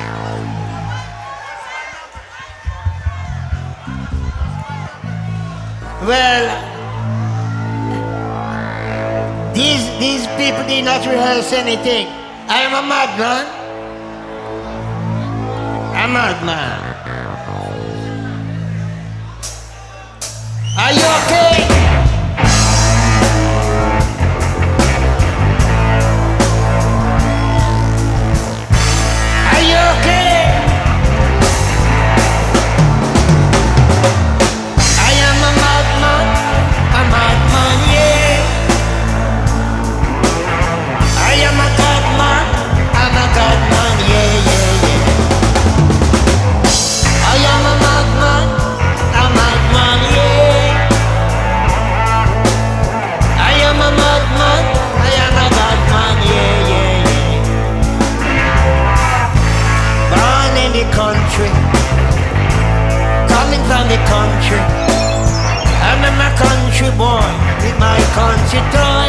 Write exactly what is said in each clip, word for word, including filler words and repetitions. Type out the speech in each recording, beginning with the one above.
Well, these these people did not rehearse anything. I am a madman. A madman. Are you okay? Are you okay? I am a madman, a madman, yeah. I am a godman, I'm a godman, yeah, yeah, yeah. I am a madman, a madman, yeah. I am a madman, I am a godman, yeah, yeah, yeah. Born in the country, coming from the country. I'm a my country boy with my country toy.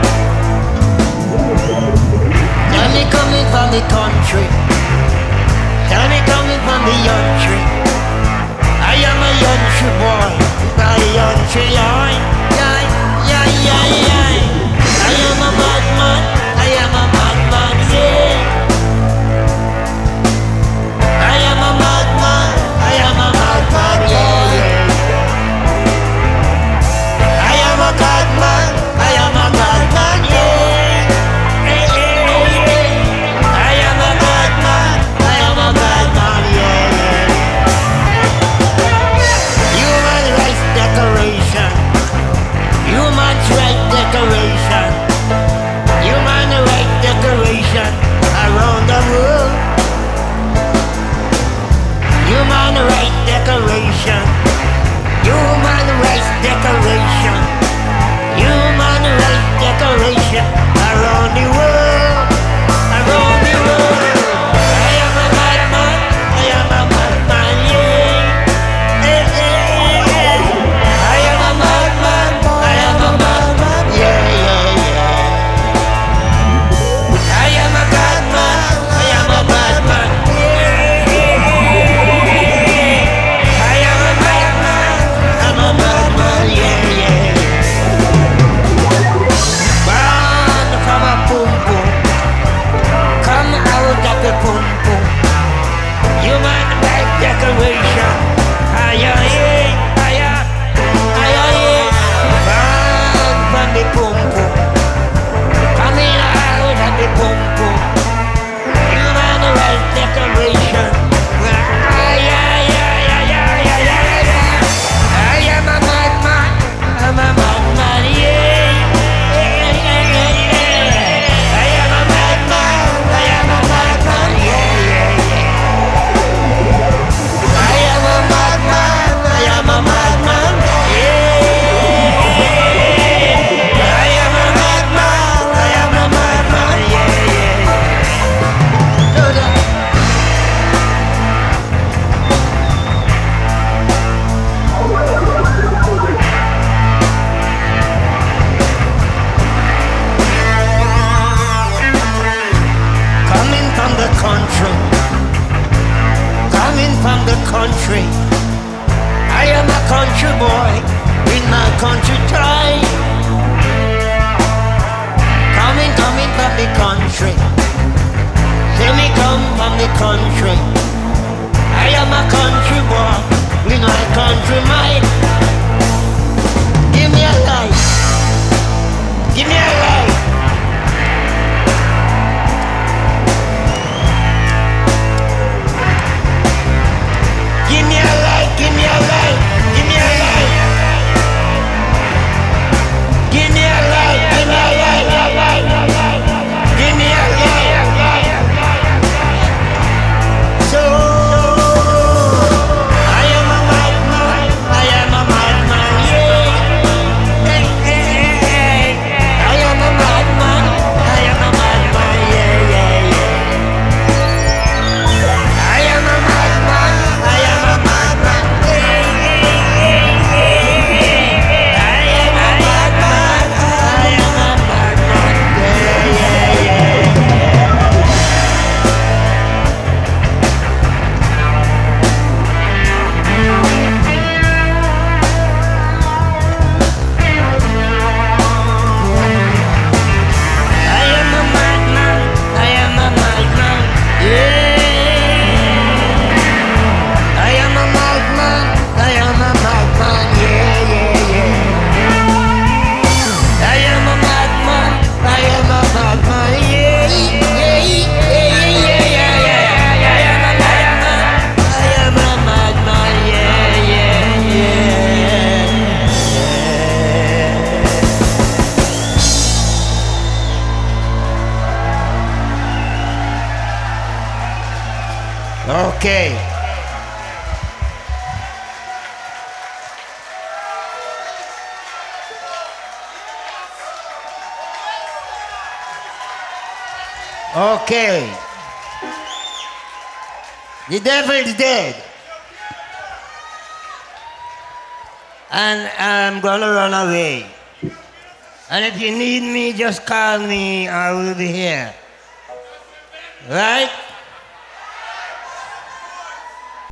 Tell me coming from the country. Tell me coming from the country. I am a country boy with my country toy. Yeah, yeah, yeah, yeah. I am a madman. I am a madman. Yeah. I am a madman. I am a madman. Yeah, yeah. I am a godman, I am a godman, yeah. Hey, hey, hey, hey. I am a godman, I am a godman, yeah, yeah. Human rights declaration, human rights declaration, human rights declaration around the world. Human rights declaration, human rights declaration. Human rights declaration around the world, around the world. I am a madman, I am a madman, yeah. Hey, hey, hey. I am a madman, I am a madman, yeah, yeah, yeah. I am a godman, I am a madman, yeah. I am a madman, I'm a madman, yeah, yeah. From a boom boom, come out of the boom boom. Human rights declaration, aye aye aye aye aye. Born from the boom boom, coming out of the boom boom. Human rights declaration, aye aye aye aye aye aye. I am a madman, I'm a madman, yeah. Country. I am a country boy with my country tie. Coming, coming from the country. See me come from the country. I am a country boy with my country mind. Give me a light. Give me a light. Give me a light, give me a light, give me a light. Give me a light, give me a light, a light, a light. Give me a light, a light. Okay. Okay. The devil is dead. And I'm gonna run away. And if you need me, just call me, I will be here. Right?